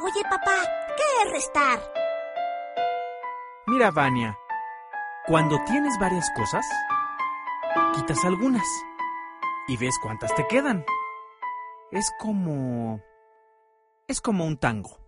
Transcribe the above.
Oye, papá, ¿qué es restar? Mira, Vania, cuando tienes varias cosas, quitas algunas y ves cuántas te quedan. Es como un tango.